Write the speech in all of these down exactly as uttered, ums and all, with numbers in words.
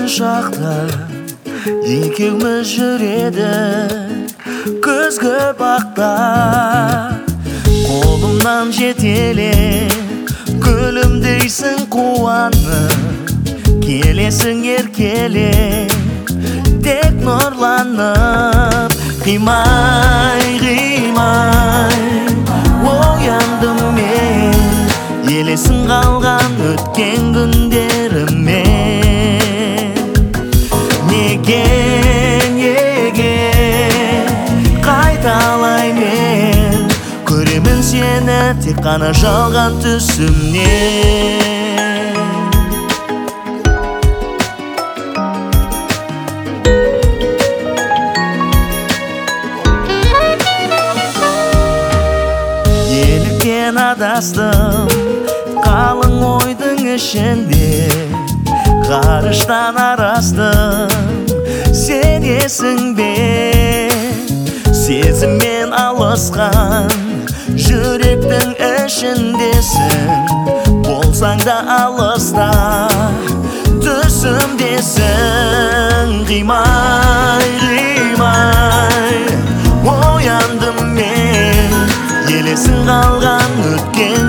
шақта екеуміз жүреді күзгі бақта. Қолымнан жетеле күлімдейсің қуанып, келесің еркеле тек нұрланып. Қимай, қимай ояндым мен, елесің қалған өткен күндеріммен. Неге, неге қайталай мен, көремін сені тек қана жалған түсімнен. Еліктен адастым қалың ойдың ішінде, ғарыштан арастым сенесің бе? Сезіммен алысқан жүректің ішіндесің, болсаң да алыста түсімдесің. Қимай, қимай ояндым мен, елесің қалған өткен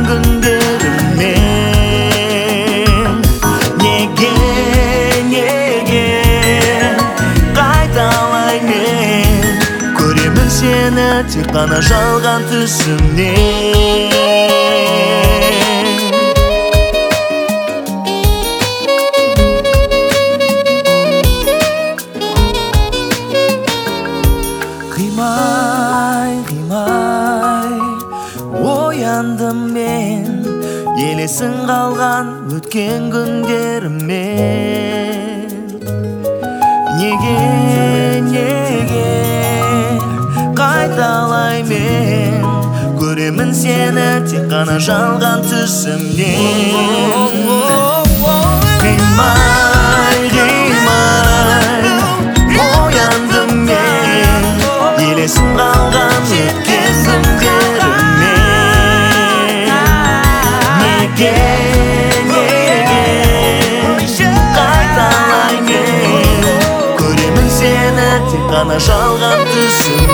күндеріммен. Неге, неге қайталай мен, көремін сені тек қана жалған түсімнен. Қимай, қимай ояндым мен, елесің қалған өткен күндеріммен. Неге, неге қайталай мен, көремін сені тек қана жалған түсімнен. Қимай, қимай ояндым мен, елесің қалған өткен күндеріммен. Неге, неге қайталай мен, көремін сені тек қана жалған түсімнен.